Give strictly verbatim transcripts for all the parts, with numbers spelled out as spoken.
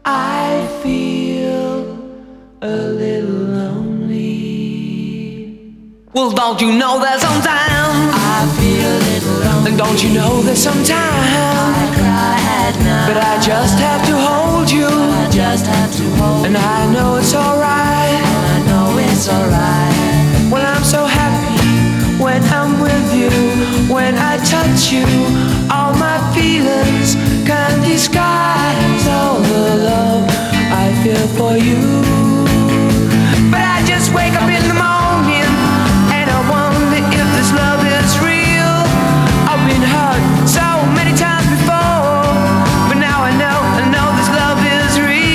I feel a little lonely. Well, don't you know that sometimes I feel a little lonely. And don't you know that sometimes I cry at night. But I just have to hold you. I just have to hold And you. I know it's alright. And I know it's alright. Well, I'm so happy when I'm with you. When I touch you, all my feelings can't disguise all the love I feel for you. But I just wake up in the morning and I wonder if this love is real. I've been hurt so many times before, but now I know, I know this love is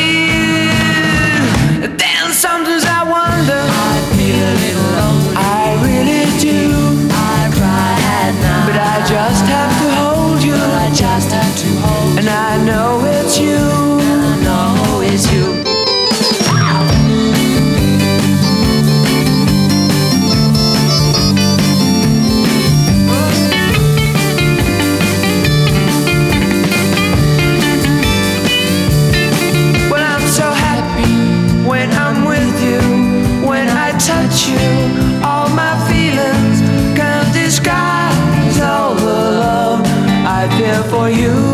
real. Then sometimes I wonder, I feel a little lonely. I really do. I cry at night. But I just have to hold you. I just have to hold you. And I know it's you. And I know it's you. Well, I'm so happy when I'm with you. When I touch you, all my feelings can't disguise all the love I feel for you.